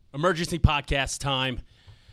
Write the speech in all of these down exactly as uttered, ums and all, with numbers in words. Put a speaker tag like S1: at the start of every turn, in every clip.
S1: Emergency podcast time.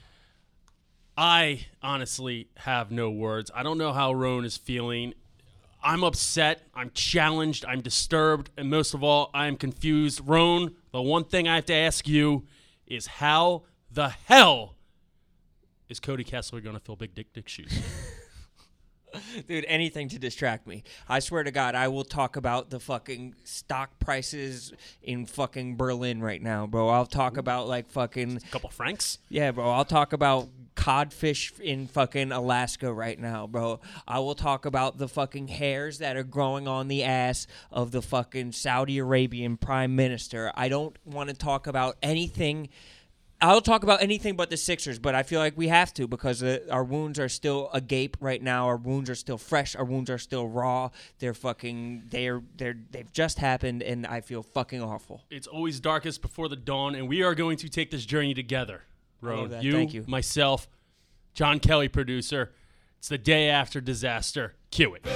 S1: I honestly have no words. I don't know how Roan is feeling. I'm upset. I'm challenged. I'm disturbed. And most of all, I'm confused. Roan, the one thing I have to ask you is how the hell is Cody Kessler going to fill Big Dick Dick shoes?
S2: Dude, anything to distract me. I swear to God, I will talk about the fucking stock prices in fucking Berlin right now, bro. I'll talk about like fucking...
S1: A couple francs?
S2: Yeah, bro. I'll talk about codfish in fucking Alaska right now, bro. I will talk about the fucking hairs that are growing on the ass of the fucking Saudi Arabian prime minister. I don't want to talk about anything... I'll talk about anything but the Sixers, but I feel like we have to because uh, our wounds are still agape right now. Our wounds are still fresh. Our wounds are still raw. They're fucking. They're. They're. They've just happened, and I feel fucking awful.
S1: It's always darkest before the dawn, and we are going to take this journey together. Roan, you,
S2: Thank you,
S1: myself, John Kelly, producer. It's the day after disaster. Cue it.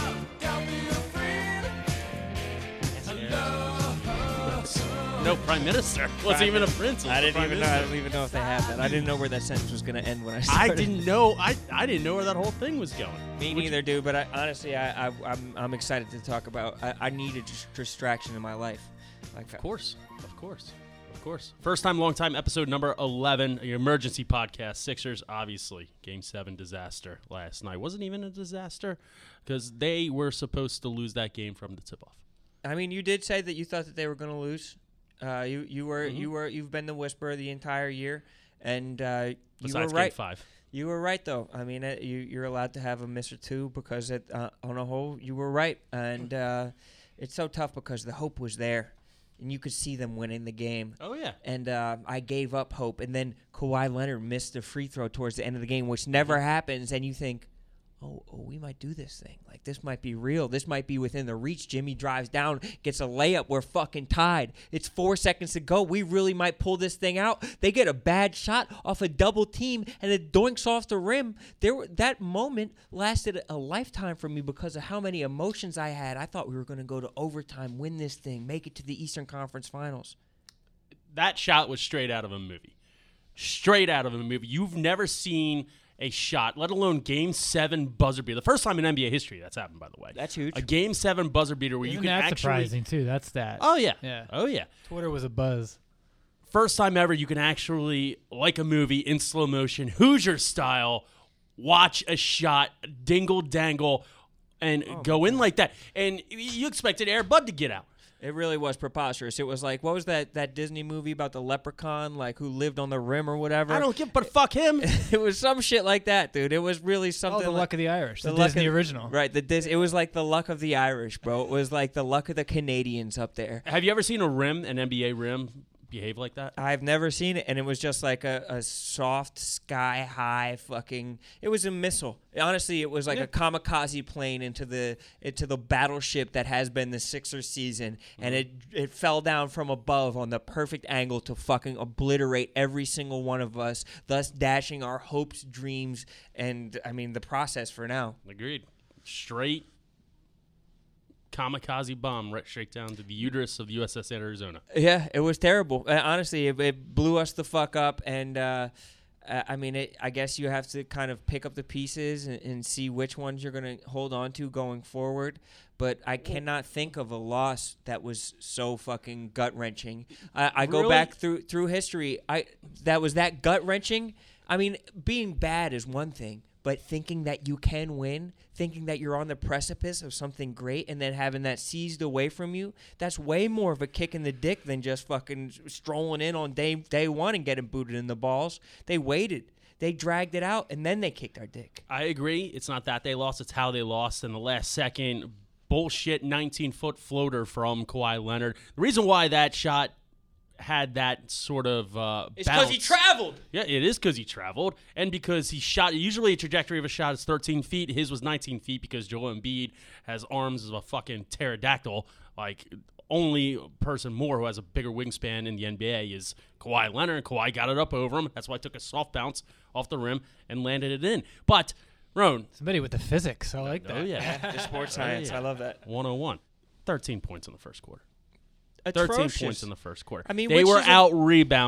S1: No prime minister. Wasn't even a prince.
S2: I didn't even
S1: minister.
S2: know. I didn't even know if they had that. I didn't know where that sentence was going to end when I started.
S1: I didn't know. I, I didn't know where that whole thing was going.
S2: Me
S1: Which,
S2: neither, dude. But I, honestly, I, I I'm I'm excited to talk about. I, I need a dis- distraction in my life. Like,
S1: of course, of course, of course. First time, long time. Episode number eleven. Your emergency podcast. Sixers, obviously, Game Seven disaster last night. Wasn't even a disaster because they were supposed to lose that game from the tip off.
S2: I mean, you did say that you thought that they were going to lose. Uh, you you were
S1: Mm-hmm.
S2: you were you've been the whisperer the entire year, and uh, you
S1: Besides
S2: were right.
S1: Game Five.
S2: You were right though. I mean, it, you you're allowed to have a miss or two because it, uh, on a whole you were right, and uh, it's so tough because the hope was there, and you could see them winning the game.
S1: Oh yeah.
S2: And uh, I gave up hope, and then Kawhi Leonard missed the free throw towards the end of the game, which never happens, and you think, oh, oh, we might do this thing. Like, this might be real. This might be within the reach. Jimmy drives down, gets a layup. We're fucking tied. It's four seconds to go. We really might pull this thing out. They get a bad shot off a double team, and it doinks off the rim. There, were, that moment lasted a lifetime for me because of how many emotions I had. I thought we were going to go to overtime, win this thing, make it to the Eastern Conference Finals.
S1: That shot was straight out of a movie. Straight out of a movie. You've never seen a shot, let alone Game Seven buzzer beater. The first time in N B A history that's happened, by the way.
S2: That's huge.
S1: A Game Seven buzzer beater where
S3: Isn't
S1: you can
S3: that
S1: actually.
S3: surprising too? That's that.
S1: Oh yeah.
S3: Yeah.
S1: Oh yeah.
S3: Twitter was a buzz.
S1: First time ever you can actually, like a movie in slow motion, Hoosier style, watch a shot, dingle dangle, and
S2: Oh,
S1: go in like that. And you expected Air Bud to get out.
S2: It really was preposterous. It was like, what was that, that Disney movie about the leprechaun, like who lived on the rim or whatever?
S1: I don't give, but fuck him.
S2: It was some shit like that, dude. It was really something.
S3: Oh, the
S2: like,
S3: luck of the Irish, the,
S2: luck
S3: Disney
S2: of,
S3: original.
S2: Right, the Dis- It was like the luck of the Irish, bro. It was like the luck of the Canadians up there.
S1: Have you ever seen a rim, an N B A rim, behave like that?
S2: I've never seen it, and it was just like a, a soft, sky-high fucking... It was a missile. Honestly, it was like
S1: Yeah.
S2: a kamikaze plane into the into the battleship that has been the Sixers season,
S1: Mm-hmm.
S2: and it it fell down from above on the perfect angle to fucking obliterate every single one of us, thus dashing our hopes, dreams, and, I mean, the process for now.
S1: Agreed. Straight kamikaze bomb right straight down to the uterus of the U S S Arizona.
S2: Yeah, it was terrible. Uh, honestly, it, it blew us the fuck up, and uh, uh, I mean, it, I guess you have to kind of pick up the pieces and, and see which ones you're going to hold on to going forward. But I cannot think of a loss that was so fucking gut wrenching. I, I go
S1: Really?
S2: back through through history. I that was that gut wrenching. I mean, being bad is one thing. But thinking that you can win, thinking that you're on the precipice of something great, and then having that seized away from you, that's way more of a kick in the dick than just fucking strolling in on day day one and getting booted in the balls. They waited. They dragged it out, and then they kicked our dick.
S1: I agree. It's not that they lost. It's how they lost in the last second. Bullshit nineteen-foot floater from Kawhi Leonard. The reason why that shot had that sort of uh,
S2: It's because
S1: bounce.
S2: he traveled.
S1: Yeah, it is because he traveled, and because he shot. Usually, a trajectory of a shot is thirteen feet. His was nineteen feet because Joel Embiid has arms as a fucking pterodactyl. Like, only person more who has a bigger wingspan in the N B A is Kawhi Leonard. Kawhi got it up over him. That's why I took a soft bounce off the rim and landed it in. But Roan,
S3: Somebody with the physics. I like that.
S1: oh yeah,
S2: The sports
S1: Oh,
S2: science.
S1: yeah.
S2: I love that.
S1: one oh one. thirteen points in the first quarter.
S2: Atrocious.
S1: thirteen points in the first quarter.
S2: I mean,
S1: they
S2: which
S1: were
S2: is a-
S1: out rebounded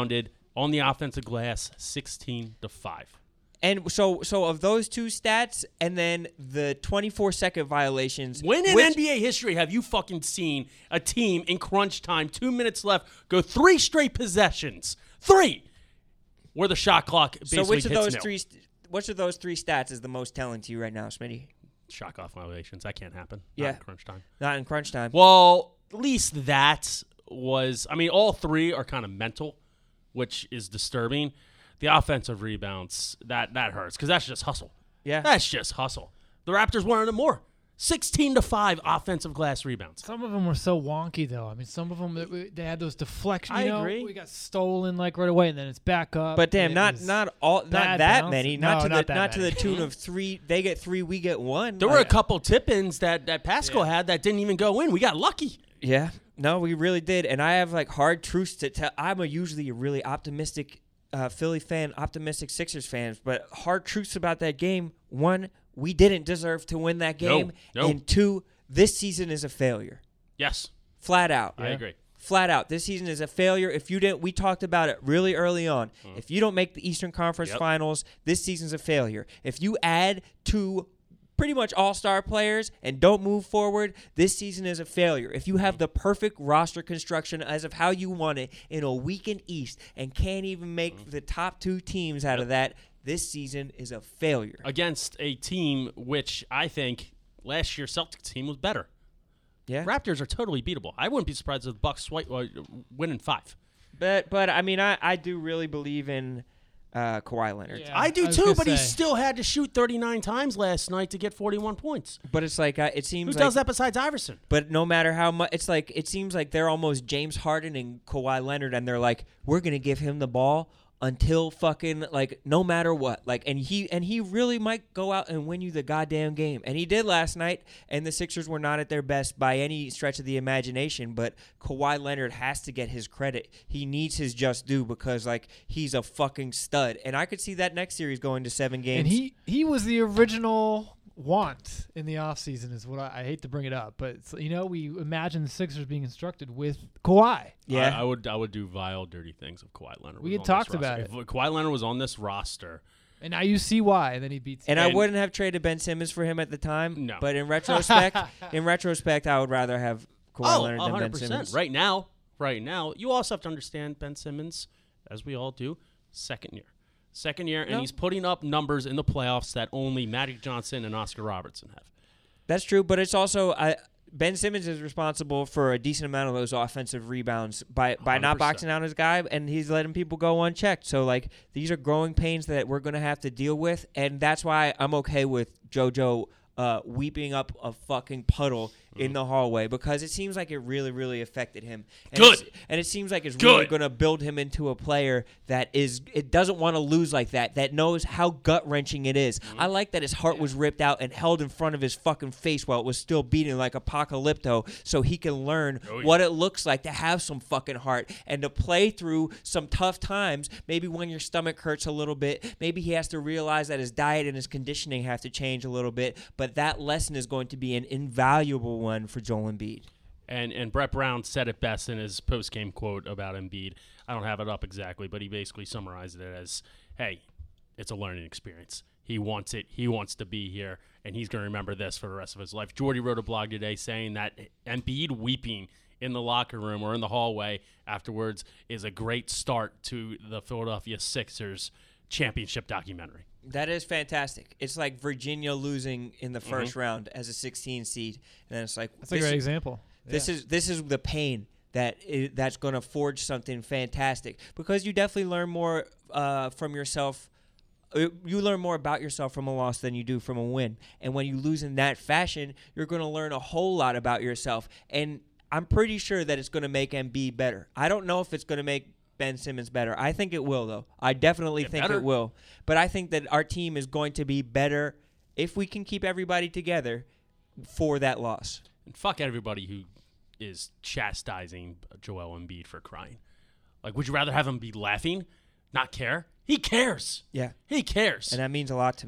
S1: On the offensive glass, sixteen to five.
S2: And so, so of those two stats, and then the twenty-four second violations.
S1: When in
S2: which,
S1: N B A history have you fucking seen a team in crunch time, two minutes left, go three straight possessions, three, where the shot clock basically
S2: So which of
S1: hits
S2: those
S1: nil.
S2: three, which of those three stats is the most telling to you right now, Smitty?
S1: Shot clock violations? That can't happen.
S2: Yeah.
S1: Not in crunch time.
S2: Not in crunch time.
S1: Well, at least that was. I mean, all three are kind of mental, which is disturbing. The offensive rebounds, that that hurts because that's just hustle.
S2: Yeah.
S1: That's just hustle. The Raptors wanted it more. sixteen to five offensive glass rebounds.
S3: Some of them were so wonky, though. I mean, some of them they- they had those deflections.
S1: I
S3: You know,
S1: agree.
S3: we got stolen like right away, and then it's back up.
S2: But damn,
S3: It
S2: not
S3: was
S2: not all, not
S3: bad
S2: that
S3: bounce.
S2: many.
S3: No,
S2: Not to
S3: not
S2: the
S3: that
S2: not to the
S3: many.
S2: tune of three. They get three, we get one.
S1: There were a
S2: Like,
S1: couple tip-ins that, that Pascal had that didn't even go in. We got lucky.
S2: Yeah, no, we really did. And I have like hard truths to tell. I'm a usually a really optimistic uh, Philly fan, optimistic Sixers fans, but hard truths about that game. One, we didn't deserve to win that
S1: No,
S2: game,
S1: no.
S2: and two, this season is a failure.
S1: Yes,
S2: Flat out.
S1: I agree.
S2: Flat out. This season is a failure. If you didn't, we talked about it really early on. If you don't make the Eastern Conference
S1: Yep.
S2: Finals, this season's a failure. If you add two pretty much all-star players and don't move forward, this season is a failure. If you have the perfect roster construction as of how you want it in a weakened East and can't even make the top two teams out of that, this season is a failure.
S1: Against a team which I think last year's Celtics team was better.
S2: Yeah.
S1: Raptors are totally beatable. I wouldn't be surprised if the Bucks swipe, uh, win in five.
S2: But but I mean I, I do really believe in uh, Kawhi Leonard.
S3: Yeah.
S1: I do
S3: I was
S1: too,
S3: gonna
S1: but he
S3: say.
S1: still had to shoot thirty-nine times last night to get forty-one points.
S2: But it's like uh, it
S1: Who
S2: seems
S1: does
S2: like
S1: that besides Iverson?
S2: But no matter how much, it's like it seems like they're almost James Harden and Kawhi Leonard, and they're like, we're gonna give him the ball until fucking like no matter what. Like, and he and he really might go out and win you the goddamn game, and he did last night. And the Sixers were not at their best by any stretch of the imagination. But Kawhi Leonard has to get his credit. He needs his just due because like he's a fucking stud, and I could see that next series going to seven games.
S3: And he he was the original want in the offseason is what I, I hate to bring it up, but it's, you know, we imagine the Sixers being instructed with Kawhi.
S2: yeah,
S1: I, I would I would do vile, dirty things if Kawhi Leonard
S3: We
S1: was
S3: had
S1: on
S3: talked
S1: this
S3: about
S1: roster.
S3: it.
S1: If Kawhi Leonard was on this roster,
S3: And now you see why, and then he beats
S2: and I
S1: and-
S2: wouldn't have traded Ben Simmons for him at the time.
S1: No.
S2: But in retrospect, in retrospect, I would rather have Kawhi
S1: oh,
S2: Leonard than Ben
S1: one hundred percent.
S2: Simmons.
S1: Right now, right now, you also have to understand Ben Simmons, as we all do, second year. Second year, and
S2: No.
S1: he's putting up numbers in the playoffs that only Magic Johnson and Oscar Robertson have.
S2: That's true, but it's also I, Ben Simmons is responsible for a decent amount of those offensive rebounds by by not
S1: one hundred percent.
S2: boxing out his guy, and he's letting people go unchecked. So like these are growing pains that we're going to have to deal with, and that's why I'm okay with JoJo uh, weeping up a fucking puddle in the hallway because it seems like it really, really affected him. And
S1: Good.
S2: it's- And it seems like it's really
S1: Good.
S2: going to build him into a player that is it doesn't want to lose like that, that knows how gut wrenching it is. I like that his heart was ripped out and held in front of his fucking face while it was still beating like Apocalypto, so he can learn
S1: Oh, yeah.
S2: what it looks like to have some fucking heart and to play through some tough times. Maybe when your stomach hurts a little bit, maybe he has to realize that his diet and his conditioning have to change a little bit. But that lesson is going to be an invaluable one for Joel Embiid.
S1: And and Brett Brown said it best in his post-game quote about Embiid. I don't have it up exactly, but he basically summarized it as, hey, it's a learning experience. He wants it. He wants to be here, and he's going to remember this for the rest of his life. Jordy wrote a blog today saying that Embiid weeping in the locker room or in the hallway afterwards is a great start to the Philadelphia Sixers championship documentary.
S2: That is fantastic. It's like Virginia losing in the 1st
S1: Mm-hmm.
S2: round as a sixteen seed, and then it's like
S3: That's a
S2: this
S3: great
S2: is-
S3: example.
S2: This
S3: Yeah.
S2: is this is the pain that i that's going to forge something fantastic because you definitely learn more uh, from yourself. uh, You learn more about yourself from a loss than you do from a win. And when you lose in that fashion, you're going to learn a whole lot about yourself. And I'm pretty sure that it's going to make Embiid better. I don't know if it's going to make Ben Simmons better. I think it will, though. I definitely
S1: Yeah,
S2: think
S1: better.
S2: it will. But I think that our team is going to be better if we can keep everybody together for that loss.
S1: And fuck everybody who is chastising Joel Embiid for crying. Like, would you rather have him be laughing, not care? He cares.
S2: Yeah.
S1: He cares.
S2: And that means a lot to me.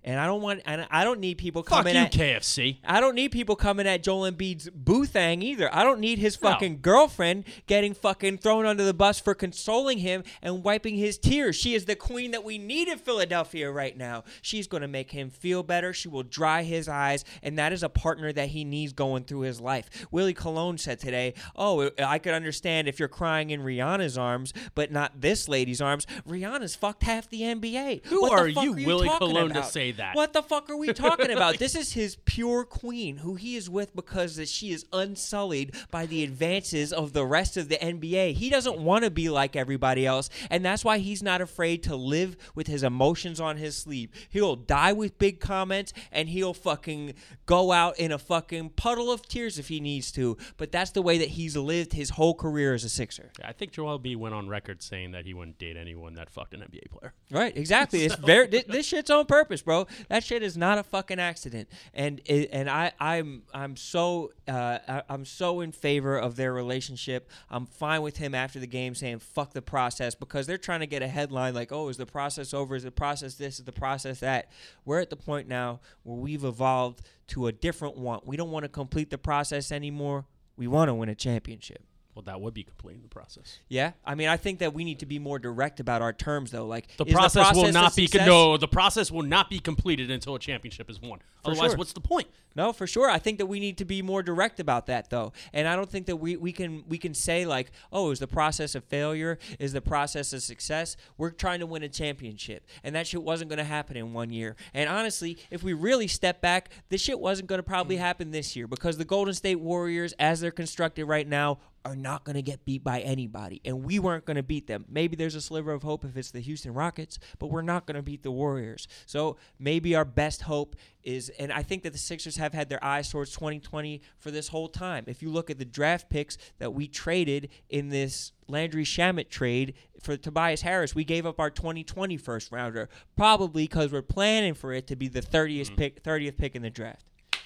S2: And I don't want, and I don't need people
S1: Fuck
S2: coming
S1: you,
S2: at
S1: K F C.
S2: I don't need people coming at Joel Embiid's boo thang either. I don't need his
S1: No.
S2: fucking girlfriend getting fucking thrown under the bus for consoling him and wiping his tears. She is the queen that we need in Philadelphia right now. She's going to make him feel better. She will dry his eyes, and that is a partner that he needs going through his life. Willie Colon said today, oh, I could understand if you're crying in Rihanna's arms, but not this lady's arms. Rihanna's fucked half the N B A.
S1: Who
S2: What the
S1: are
S2: fuck
S1: you,
S2: are you
S1: Willie
S2: talking
S1: Colon, to
S2: about?
S1: say that?
S2: What the fuck are we talking about? This is his pure queen, who he is with because that she is unsullied by the advances of the rest of the N B A. He doesn't want to be like everybody else, and that's why he's not afraid to live with his emotions on his sleeve. He'll die with big comments, and he'll fucking go out in a fucking puddle of tears if he needs to, but that's the way that he's lived his whole career as a Sixer.
S1: I think Joel B went on record saying that he wouldn't date anyone that fucked an N B A player.
S2: Right, exactly. It's very this, this shit's on purpose, bro. That shit is not a fucking accident. And it, and I I'm I'm so uh, I, I'm so in favor of their relationship. I'm fine with him after the game saying fuck the process, because they're trying to get a headline like, oh, is the process over? Is the process this? Is the process that? We're at the point now where we've evolved to a different want. We don't want to complete the process anymore. We want to win a championship.
S1: Well, that would be completing the process.
S2: Yeah, I mean, I think that we need to be more direct about our terms, though. Like
S1: The
S2: is
S1: process, will
S2: process a
S1: not be
S2: success?
S1: no. The process will not be completed until a championship is won.
S2: For
S1: Otherwise,
S2: sure.
S1: what's the point?
S2: No, for sure. I think that we need to be more direct about that, though. And I don't think that we, we can we can say like, oh, is the process a failure? Is the process a success? We're trying to win a championship, and that shit wasn't going to happen in one year. And honestly, if we really step back, this shit wasn't going to probably happen this year, because the Golden State Warriors, as they're constructed right now, are not going to get beat by anybody, and we weren't going to beat them. Maybe there's a sliver of hope if it's the Houston Rockets, but we're not going to beat the Warriors. So maybe our best hope is, and I think that the Sixers have had their eyes towards twenty twenty for this whole time. If you look at the draft picks that we traded in this Landry Shamet trade for Tobias Harris, we gave up our twenty twenty first rounder, probably because we're planning for it to be the thirtieth
S1: Mm.
S2: pick, thirtieth pick in the draft.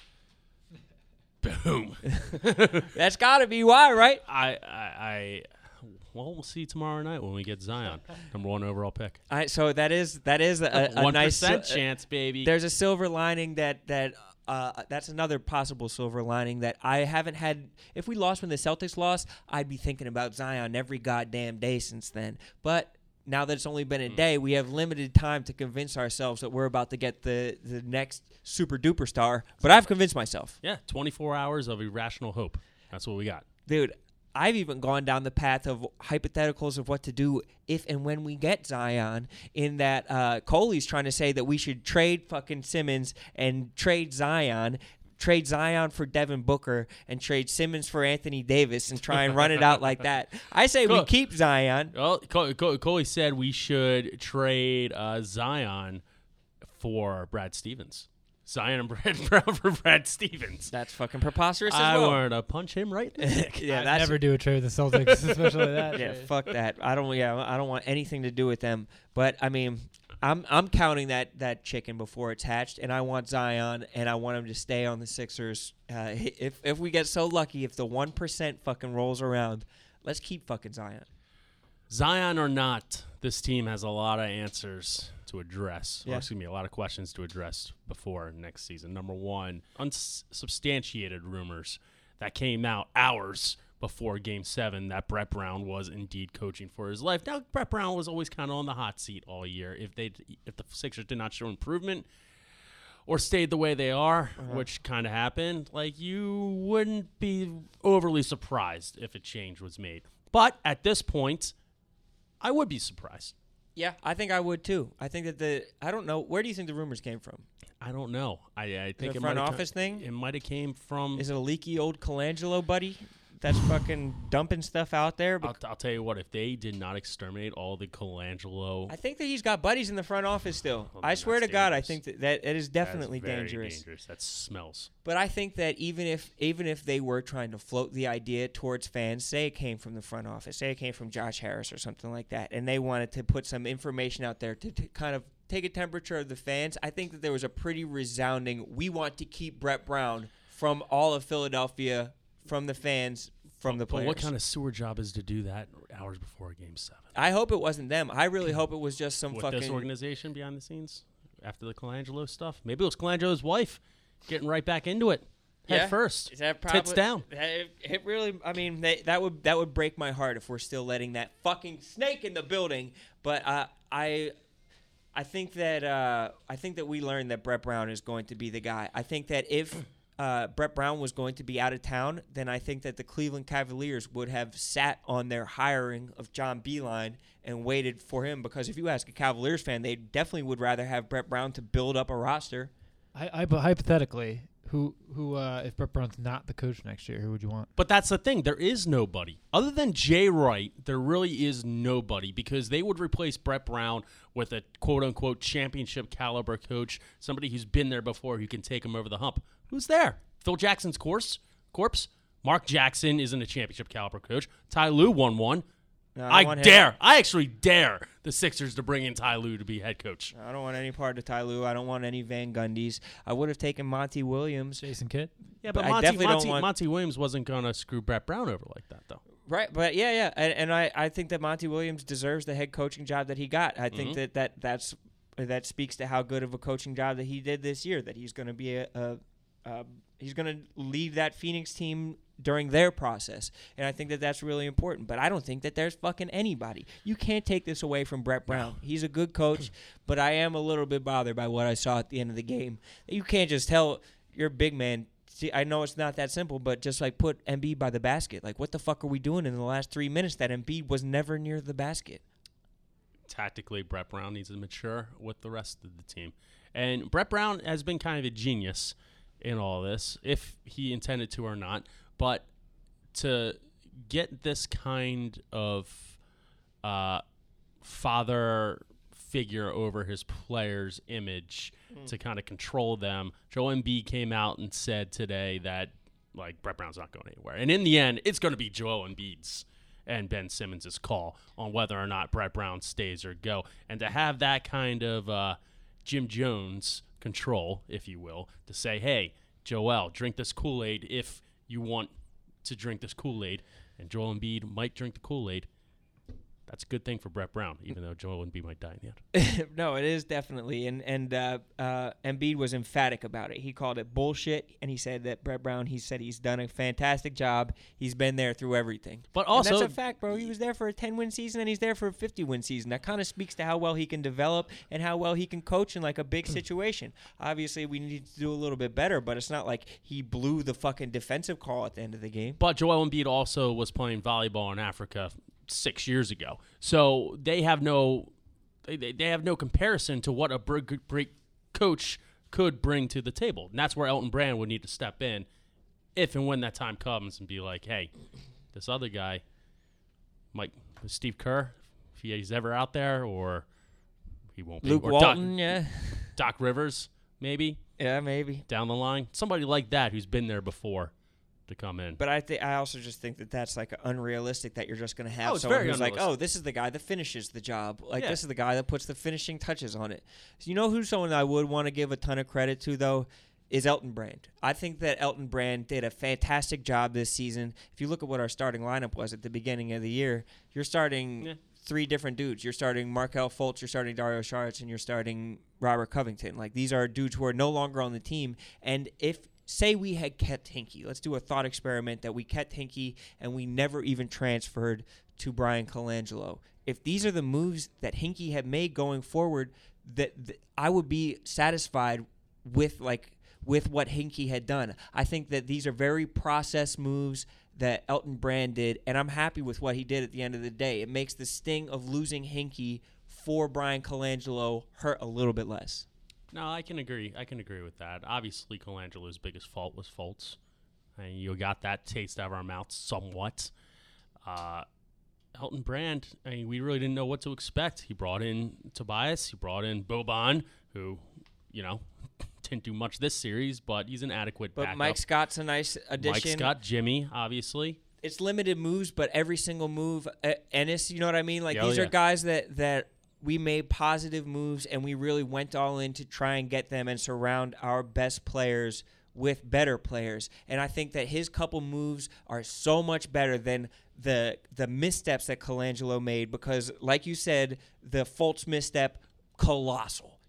S1: Boom.
S2: That's got to be why, right?
S1: I, I, I, well, we'll see tomorrow night when we get Zion, number one overall pick.
S2: All right, so that is that is a, a
S1: One
S2: nice
S1: percent
S2: uh,
S1: chance, baby.
S2: There's a silver lining that that uh, that's another possible silver lining that I haven't had. If we lost when the Celtics lost, I'd be thinking about Zion every goddamn day since then. But now that it's only been a day, we have limited time to convince ourselves that we're about to get the, the next super duper star. But I've convinced myself.
S1: Yeah, twenty-four hours of irrational hope. That's what we got.
S2: Dude, I've even gone down the path of hypotheticals of what to do if and when we get Zion, in that uh, Coley's trying to say that we should trade fucking Simmons and trade Zion, trade Zion for Devin Booker, and trade Simmons for Anthony Davis, and try and run it out like that. I say we
S1: Cool.
S2: keep Zion.
S1: Well, Col- Col- Coley said we should trade uh, Zion for Brad Stevens. Zion and Brad Brown for Brad Stevens.
S2: That's fucking preposterous as
S1: I
S2: well.
S1: wanted to punch him right in the neck.
S2: Yeah,
S3: I'd
S2: that's
S3: never do a trade with the Celtics, especially that.
S2: yeah,
S3: trade.
S2: fuck that. I don't. Yeah, I don't want anything to do with them. But I mean, I'm I'm counting that that chicken before it's hatched, and I want Zion, and I want him to stay on the Sixers. Uh, if if we get so lucky, if the one percent fucking rolls around, let's keep fucking Zion.
S1: Zion or not, this team has a lot of answers to address.
S2: Yeah.
S1: Or excuse me, a lot of questions to address before next season. Number one, unsubstantiated rumors that came out hours before Game seven that Brett Brown was indeed coaching for his life. Now, Brett Brown was always kind of on the hot seat all year. If they, if the Sixers did not show improvement or stayed the way they are,
S2: Uh-huh.
S1: which kind of happened, like, you wouldn't be overly surprised if a change was made. But at this point, I would be surprised.
S2: Yeah, I think I would too. I think that the I don't know, where do you think the rumors came from?
S1: I don't know. I, I think
S2: The
S1: it
S2: front
S1: might have
S2: office
S1: come,
S2: thing?
S1: It might have came from.
S2: Is it a leaky old Colangelo buddy that's fucking dumping stuff out there?
S1: I'll, I'll tell you what. If they did not exterminate all the Colangelo,
S2: I think that he's got buddies in the front office still.
S1: Well,
S2: I
S1: then
S2: swear to
S1: that's
S2: God, I
S1: dangerous.
S2: think that, that it is definitely
S1: that's very
S2: dangerous.
S1: dangerous. That smells.
S2: But I think that even if even if they were trying to float the idea towards fans, say it came from the front office, say it came from Josh Harris or something like that, and they wanted to put some information out there to, to kind of take a temperature of the fans, I think that there was a pretty resounding, we want to keep Brett Brown from all of Philadelphia, from the fans, from the
S1: But
S2: players.
S1: what kind of sewer job is to do that hours before Game Seven?
S2: I hope it wasn't them. I really hope it was just some
S1: With
S2: fucking
S1: this organization behind the scenes, after the Colangelo stuff. Maybe it was Colangelo's wife getting right back into it. Head
S2: Yeah.
S1: first.
S2: Is that probably,
S1: Tits down.
S2: It, it really, I mean, they, that would that would break my heart if we're still letting that fucking snake in the building. But uh, I, I think that uh, I think that we learned that Brett Brown is going to be the guy. I think that if uh, Brett Brown was going to be out of town, then I think that the Cleveland Cavaliers would have sat on their hiring of John Beilein and waited for him. Because if you ask a Cavaliers fan, they definitely would rather have Brett Brown to build up a roster.
S3: I, I but hypothetically, who who uh, if Brett Brown's not the coach next year, who would you want?
S1: But that's the thing. There is nobody. Other than Jay Wright, there really is nobody because they would replace Brett Brown with a quote-unquote championship caliber coach, somebody who's been there before who can take him over the hump. Who's there? Phil Jackson's course, corpse? Mark Jackson isn't a championship caliber coach. Ty Lue won one.
S2: No,
S1: I,
S2: want him-
S1: dare. I actually dare the Sixers to bring in Ty Lue to be head coach.
S2: I don't want any part of Ty Lue. I don't want any Van Gundy's. I would have taken Monty Williams.
S3: Jason Kidd.
S1: Yeah,
S2: But
S1: but
S2: I
S1: Monty,
S2: definitely don't
S1: Monty,
S2: want-
S1: Monty Williams wasn't going to screw Brett Brown over like that, though.
S2: Right, but yeah, yeah, and, and I, I think that Monty Williams deserves the head coaching job that he got. I think
S1: Mhm.
S2: that, that that's that speaks to how good of a coaching job that he did this year. That he's going to be a, a, a he's going to lead that Phoenix team during their process, and I think that that's really important. But I don't think that there's fucking anybody. You can't take this away from Brett Brown. He's a good coach, but I am a little bit bothered by what I saw at the end of the game. You can't just tell your big man. See, I know it's not that simple, but just like put Embiid by the basket. Like, what the fuck are we doing in the last three minutes that Embiid was never near the basket?
S1: Tactically, Brett Brown needs to mature with the rest of the team. And Brett Brown has been kind of a genius in all this, if he intended to or not. But to get this kind of uh, father figure over his players' image mm. to kind of control them, Joel Embiid came out and said today that, like, Brett Brown's not going anywhere. And in the end, it's going to be Joel Embiid's and Ben Simmons' call on whether or not Brett Brown stays or go. And to have that kind of uh, Jim Jones control, if you will, to say, hey, Joel, drink this Kool-Aid if you want to drink this Kool-Aid, and Joel Embiid might drink the Kool-Aid. That's a good thing for Brett Brown, even though Joel Embiid might die in the end.
S2: No, it is definitely. And and uh, uh, Embiid was emphatic about it. He called it bullshit, and he said that Brett Brown, he said he's done a fantastic job. He's been there through everything.
S1: But also,
S2: and that's a fact, bro. He was there for a ten-win season, and he's there for a fifty-win season. That kind of speaks to how well he can develop and how well he can coach in, like, a big situation. Obviously, we need to do a little bit better, but it's not like he blew the fucking defensive call at the end of the game.
S1: But Joel Embiid also was playing volleyball in Africa six years ago, so they have no they, they have no comparison to what a great coach could bring to the table. And that's where Elton Brand would need to step in if and when that time comes and be like, hey, this other guy, Mike Steve Kerr, if he's ever out there, or he won't be.
S2: Luke
S1: or
S2: Walton,
S1: Doc,
S2: yeah.
S1: Doc Rivers, maybe.
S2: Yeah, maybe.
S1: Down the line. Somebody like that who's been there before to come in.
S2: But I think I also just think that that's like unrealistic that you're just going to have
S1: Oh, it's
S2: someone
S1: very
S2: who's like,
S1: unrealistic.
S2: oh, this is the guy that finishes the job. Like,
S1: Yeah.
S2: this is the guy that puts the finishing touches on it. So you know who's someone I would want to give a ton of credit to, though, is Elton Brand. I think that Elton Brand did a fantastic job this season. If you look at what our starting lineup was at the beginning of the year, you're starting
S1: Yeah.
S2: three different dudes. You're starting Markelle Fultz, you're starting Dario Saric, and you're starting Robert Covington. Like, these are dudes who are no longer on the team. And if say we had kept Hinkie. Let's do a thought experiment that we kept Hinkie and we never even transferred to Brian Colangelo. If these are the moves that Hinkie had made going forward, that, that I would be satisfied with like with what Hinkie had done. I think that these are very process moves that Elton Brand did, and I'm happy with what he did at the end of the day. It makes the sting of losing Hinkie for Brian Colangelo hurt a little bit less.
S1: No, I can agree. I can agree with that. Obviously, Colangelo's biggest fault was Fultz. And you got that taste out of our mouths somewhat. Uh, Elton Brand, I mean, we really didn't know what to expect. He brought in Tobias. He brought in Boban, who, you know, didn't do much this series, but he's an adequate
S2: But
S1: backup.
S2: Mike Scott's a nice addition.
S1: Mike Scott, Jimmy, obviously.
S2: It's limited moves, but every single move, uh, Ennis, you know what I mean? Like,
S1: Oh,
S2: these
S1: yeah.
S2: are guys that, that we made positive moves, and we really went all in to try and get them and surround our best players with better players. And I think that his couple moves are so much better than the the missteps that Colangelo made because, like you said, the Fultz misstep, colossal.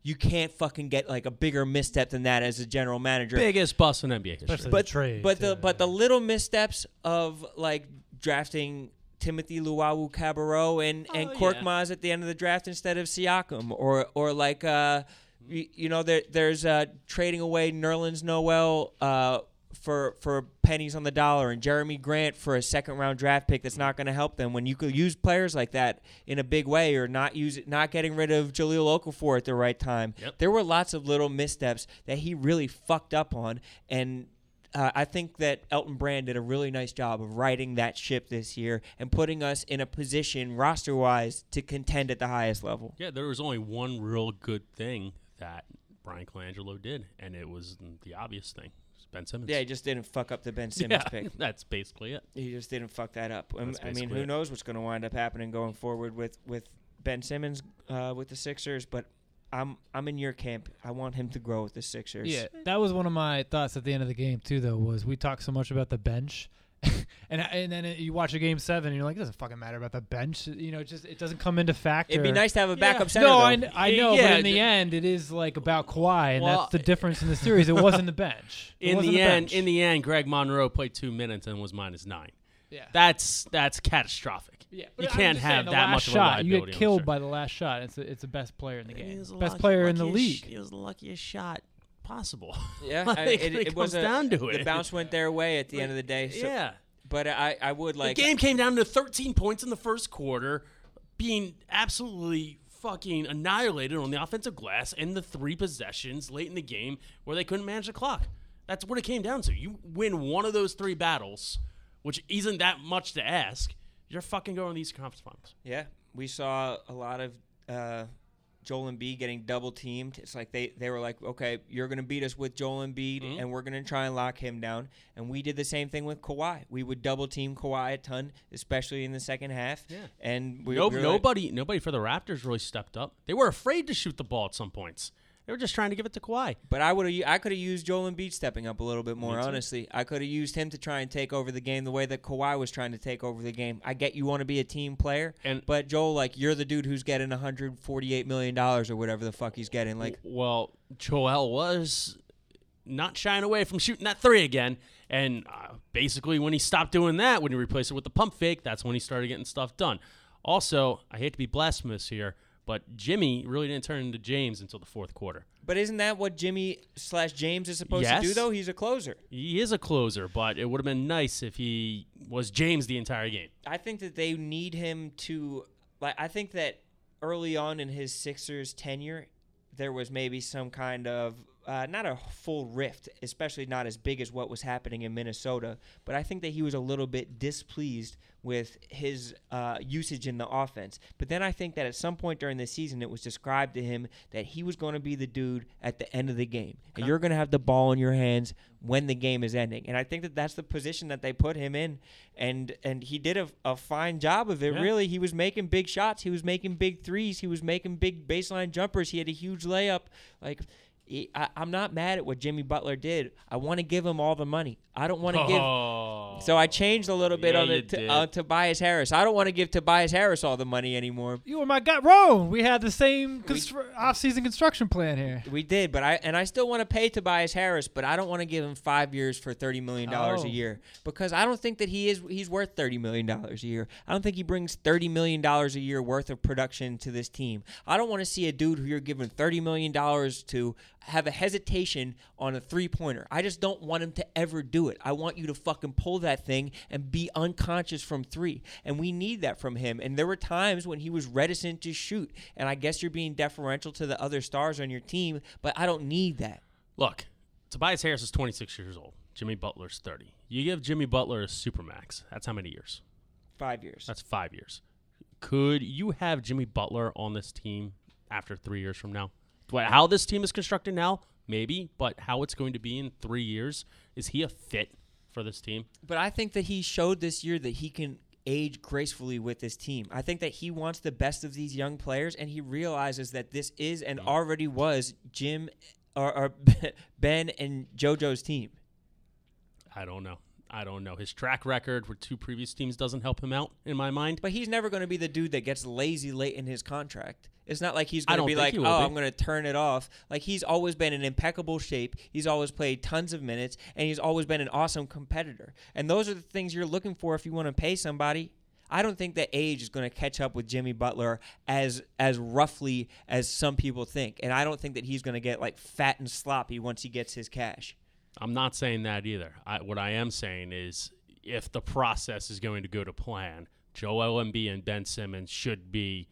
S2: you can't fucking get like a bigger misstep than that as a general manager.
S1: Biggest bust in N B A history.
S3: Especially
S2: but
S3: the trade.
S2: but the
S3: yeah.
S2: but the little missteps of like drafting Timothy Luwawu Cabarrot and and
S1: Oh,
S2: Kork
S1: yeah.
S2: Maz at the end of the draft instead of Siakam, or or like uh you, you know there there's uh trading away Nerlens Noel uh for for pennies on the dollar and Jeremy Grant for a second round draft pick that's not going to help them when you could use players like that in a big way, or not use it, not getting rid of Jahlil Okafor at the right time.
S1: Yep.
S2: There were lots of little missteps that he really fucked up on, and Uh, I think that Elton Brand did a really nice job of righting that ship this year and putting us in a position roster-wise to contend at the highest level.
S1: Yeah, there was only one real good thing that Brian Colangelo did, and it was the obvious thing. It was Ben Simmons.
S2: Yeah, he just didn't fuck up the Ben Simmons
S1: yeah,
S2: pick.
S1: that's basically it.
S2: He just didn't fuck that up. Um,
S1: That's
S2: I mean,
S1: basically
S2: who
S1: it.
S2: knows what's going to wind up happening going forward with, with Ben Simmons uh, with the Sixers, but I'm I'm in your camp. I want him to grow with the Sixers.
S3: Yeah, that was one of my thoughts at the end of the game too. Though was we talked so much about the bench, and and then it, you watch a game seven, and you're like, it doesn't fucking matter about the bench. You know, it just it doesn't come into factor.
S2: It'd be nice to have a
S1: Yeah.
S2: backup center.
S3: No,
S2: though.
S3: I, kn- I know,
S1: Yeah,
S3: but in the
S1: d-
S3: end, it is like about Kawhi, and
S1: Well,
S3: that's the difference in the series. It wasn't the bench. It
S1: In
S3: wasn't
S1: the end,
S3: bench.
S1: in the end, Greg Monroe played two minutes and was minus nine.
S3: yeah.
S1: That's that's catastrophic.
S3: Yeah,
S1: You
S3: but I'm
S1: can't
S3: just saying,
S1: have
S3: the
S1: that
S3: last
S1: much of a
S3: shot.
S1: liability.
S3: You
S1: on
S3: get
S1: the
S3: killed
S1: shirt.
S3: by the last shot. It's a, it's the best player in the
S1: He
S3: game,
S1: was the
S3: best
S1: lucky-
S3: player in the
S1: luckiest-
S3: league.
S1: He was the luckiest shot possible.
S2: Yeah,
S1: Like,
S2: I, it,
S1: when it
S2: it was
S1: comes
S2: a,
S1: down to
S2: the
S1: it.
S2: bounce went their way at the end of the day. So,
S1: yeah.
S2: But I, I would like
S1: the game came down to thirteen points in the first quarter, being absolutely fucking annihilated on the offensive glass, and the three possessions late in the game where they couldn't manage the clock. That's what it came down to. You win one of those three battles, which isn't that much to ask, you're fucking going to these conference finals.
S2: Yeah, we saw a lot of uh, Joel Embiid getting double teamed. It's like they, they were like, okay, you're going to beat us with Joel Embiid,
S1: Mhm.
S2: and we're going to try and lock him down. And we did the same thing with Kawhi. We would double team Kawhi a ton, especially in the second half.
S1: Yeah.
S2: And we,
S1: No,
S2: we were
S1: nobody, nobody for the Raptors really stepped up. They were afraid to shoot the ball at some points. They were just trying to give it to Kawhi.
S2: Like, but I would have, I could have used Joel Embiid stepping up a little bit more.
S1: Me too.
S2: Honestly, I could have used him to try and take over the game the way that Kawhi was trying to take over the game. I get you want to be a team player,
S1: And
S2: but Joel, like, you're the dude who's getting one hundred forty-eight million dollars or whatever the fuck he's getting. Like,
S1: well, Joel was not shying away from shooting that three again. And uh, basically, when he stopped doing that, when he replaced it with the pump fake, that's when he started getting stuff done. Also, I hate to be blasphemous here, but Jimmy really didn't turn into James until the fourth quarter.
S2: but isn't that what Jimmy slash James is supposed to do,
S1: Yes.
S2: though? He's a closer.
S1: He is a closer, but it would have been nice if he was James the entire game.
S2: I think that they need him to, like, I think that early on in his Sixers tenure, there was maybe some kind of, uh, not a full rift, especially not as big as what was happening in Minnesota, but I think that he was a little bit displeased with his uh, usage in the offense. But then I think that at some point during the season, it was described to him that he was going to be the dude at the end of the game. And
S1: Okay.
S2: you're going to have the ball in your hands when the game is ending. And I think that that's the position that they put him in. And and he did a, a fine job of it,
S1: Yeah.
S2: really. He was making big shots. He was making big threes. He was making big baseline jumpers. He had a huge layup. Like, he, I, I'm not mad at what Jimmy Butler did. I want to give him all the money. I don't want to give...
S1: Oh.
S2: So I changed a little bit
S1: Yeah,
S2: on
S1: you
S2: it to
S1: did.
S2: uh, Tobias Harris. I don't want to give Tobias Harris all the money anymore.
S3: You were my guy, Roan. We had the same constru- off-season construction plan here.
S2: We did, but I and I still want to pay Tobias Harris, but I don't want to give him five years for thirty million dollars
S3: Oh.
S2: a year because I don't think that he is he's worth thirty million dollars a year. I don't think he brings thirty million dollars a year worth of production to this team. I don't want to see a dude who you're giving thirty million dollars to have a hesitation on a three-pointer. I just don't want him to ever do it. I want you to fucking pull that thing and be unconscious from three. And we need that from him. And there were times when he was reticent to shoot. And I guess you're being deferential to the other stars on your team, but I don't need that.
S1: Look, Tobias Harris is twenty-six years old. Jimmy Butler's thirty. You give Jimmy Butler a supermax. That's how many years?
S2: Five years.
S1: That's five years. Could you have Jimmy Butler on this team after three years from now? What, how this team is constructed now, maybe, but how it's going to be in three years, is he a fit for this team?
S2: But I think that he showed this year that he can age gracefully with this team. I think that he wants the best of these young players, and he realizes that this is and already was Jim or, or Ben and JoJo's team.
S1: I don't know. I don't know. His track record with two previous teams doesn't help him out in my mind.
S2: But he's never going to be the dude that gets lazy late in his contract. It's not like he's
S1: I
S2: going to
S1: don't
S2: be
S1: think
S2: like,
S1: he
S2: oh,
S1: will be.
S2: I'm going to turn it off. Like, he's always been in impeccable shape. He's always played tons of minutes, and he's always been an awesome competitor. And those are the things you're looking for if you want to pay somebody. I don't think that age is going to catch up with Jimmy Butler as as roughly as some people think. And I don't think that he's going to get, like, fat and sloppy once he gets his cash.
S1: I'm not saying that either. I, what I am saying is if the process is going to go to plan, Joel Embiid and Ben Simmons should be,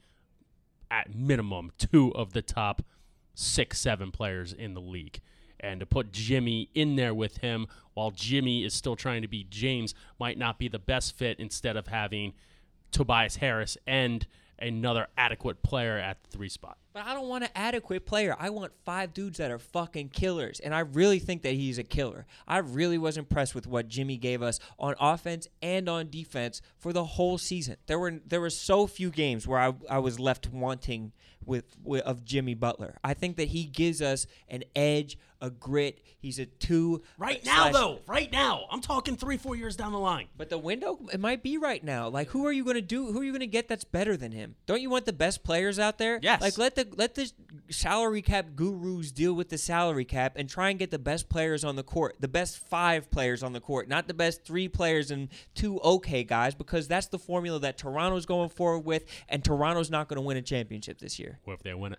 S1: at minimum, two of the top six, seven players in the league. And to put Jimmy in there with him while Jimmy is still trying to be James might not be the best fit instead of having Tobias Harris and another adequate player at the three spot.
S2: But I don't want an adequate player. I want five dudes that are fucking killers. And I really think that he's a killer. I really was impressed with what Jimmy gave us on offense and on defense for the whole season. There were there were so few games where I, I was left wanting with, with of Jimmy Butler. I think that he gives us an edge, a grit. He's a two.
S1: Right now,
S2: slash-
S1: though. Right now. I'm talking three, four years down the line.
S2: But the window, it might be right now. Like, who are you going to do? Who are you going to get that's better than him? Don't you want the best players out there?
S1: Yes.
S2: Like, let the let the salary cap gurus deal with the salary cap and try and get the best players on the court, the best five players on the court, not the best three players and two okay guys, because that's the formula that Toronto's going forward with, and Toronto's not going to win a championship this year.
S1: What if they win it?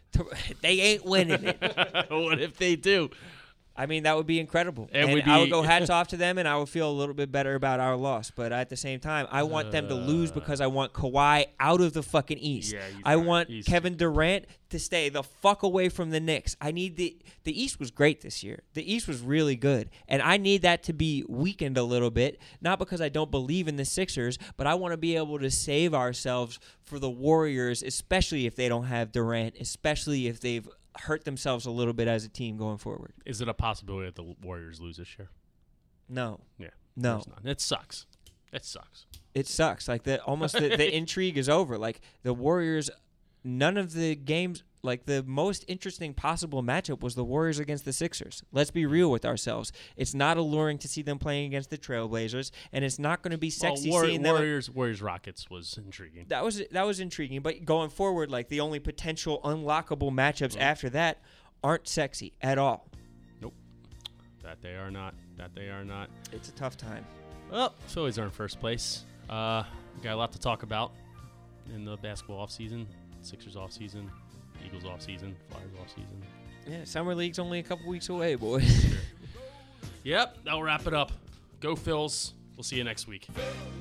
S2: They ain't winning it.
S1: What if they do?
S2: I mean, that would be incredible.
S1: It
S2: And
S1: would
S2: I would
S1: be-
S2: go hats off to them, and I would feel a little bit better about our loss. But at the same time, I want them to lose because I want Kawhi out of the fucking East.
S1: Yeah, he's
S2: I
S1: right.
S2: want
S1: He's-
S2: Kevin Durant to stay the fuck away from the Knicks. I need the the East was great this year. The East was really good, and I need that to be weakened a little bit. Not because I don't believe in the Sixers, but I want to be able to save ourselves for the Warriors, especially if they don't have Durant, especially if they've hurt themselves a little bit as a team going forward.
S1: Is it a possibility that the Warriors lose this year?
S2: No.
S1: Yeah.
S2: No.
S1: there's not. It sucks. It sucks.
S2: It sucks. Like the almost the, the intrigue is over. Like the Warriors, none of the games. Like the most interesting possible matchup was the Warriors against the Sixers. Let's be real with ourselves. It's not alluring to see them playing against the Trailblazers, and it's not going to be sexy
S1: well, War-
S2: seeing them.
S1: Warriors, Warriors, Rockets was intriguing.
S2: That was that was intriguing. But going forward, like the only potential unlockable matchups
S1: Mm.
S2: after that aren't sexy at all.
S1: Nope. That they are not. That they are not.
S2: It's a tough time.
S1: Well, Phillies are in first place. Uh, we got a lot to talk about in the basketball offseason, Sixers offseason, Eagles offseason, Flyers offseason.
S2: Yeah, summer league's only a couple weeks away, boys.
S1: Yep, that'll wrap it up. Go Phils. We'll see you next week.